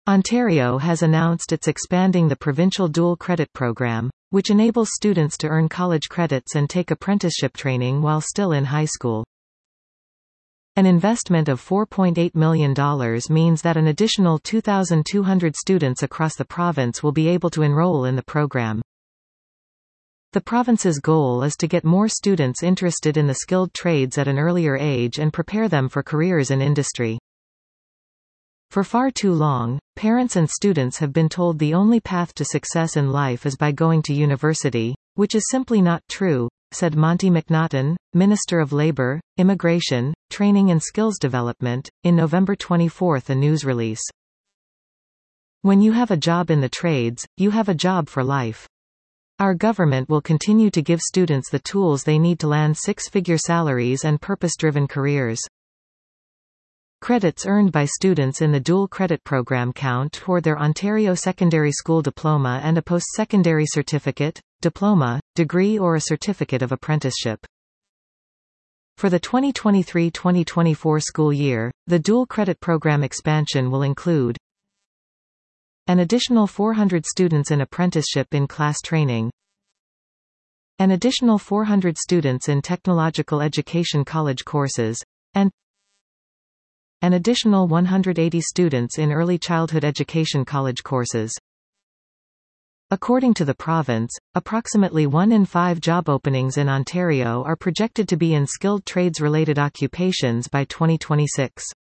Ontario has announced it's expanding the provincial dual credit program, which enables students to earn college credits and take apprenticeship training while still in high school. An investment of $4.8 million means that an additional 2,200 students across the province will be able to enroll in the program. The province's goal is to get more students interested in the skilled trades at an earlier age and prepare them for careers in industry. For far too long, parents and students have been told the only path to success in life is by going to university, which is simply not true, said Monty McNaughton, Minister of Labour, Immigration, Training and Skills Development, in November 24, a news release. When you have a job in the trades, you have a job for life. Our government will continue to give students the tools they need to land six-figure salaries and purpose-driven careers. Credits earned by students in the dual credit program count toward their Ontario secondary school diploma and a post-secondary certificate, diploma, degree or a certificate of apprenticeship. For the 2023-2024 school year, the dual credit program expansion will include an additional 400 students in apprenticeship in class training, an additional 400 students in technological education college courses, and an additional 180 students in early childhood education college courses. According to the province, approximately 1 in 5 job openings in Ontario are projected to be in skilled trades-related occupations by 2026.